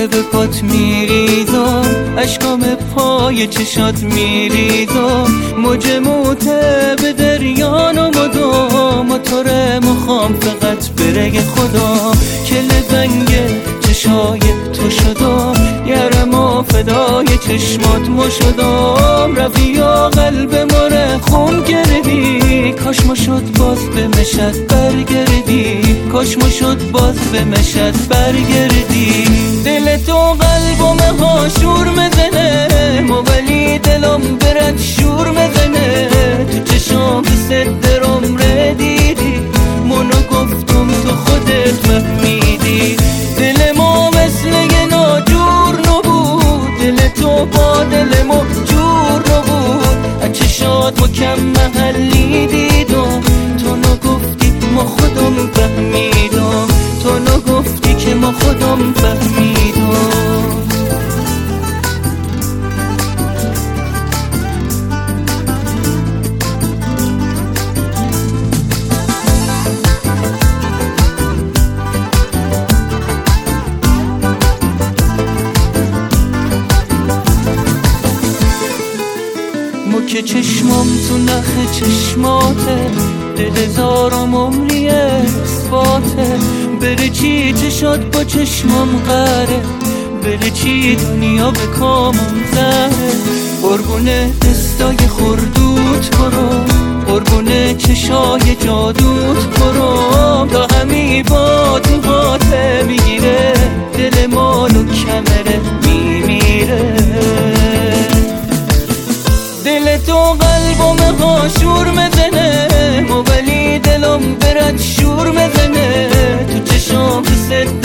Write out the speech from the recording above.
همه به پات میریزم، اشکام پای چشات میریزم، موج موته به دریان و مدام موتور مخوام فقط بره خدا که لزنگ چشای تو شدم، یارم فدای چشمات ما شدم، رفی یا قلب ماره خون گردی، کاش ما شد باز به مشد برگردی، کاش ما شد باز به مشد برگردی. دل تو قلبم ها شور مزنه، ولی دلم برد شور مزنه، تو چشام ست درم ردیدی، منو گفتم تو خودت فهمیدی. دل ما مثل یه ناجور نبود، دل تو با دل ما جور نبود، از چشات ما کم محلی دیدم، تو نگفتی ما خودم فهمیدم، تو نگفتی که ما خودم فهمیدم. که چشمام تو نخ چشماته، دل زارم عمری اثباته، بره چی چشات با چشمام قره، بره چی دنیا به کامم زهره، قربونه دستای خردوت برو، قربونه چشای جادوت برو، تا همی با تو هاته میگیره، دل مالو کمره میمیره. دل تو قلبم ها شور مزنه، ولی دلم برد شور مزنه، تو چشام ست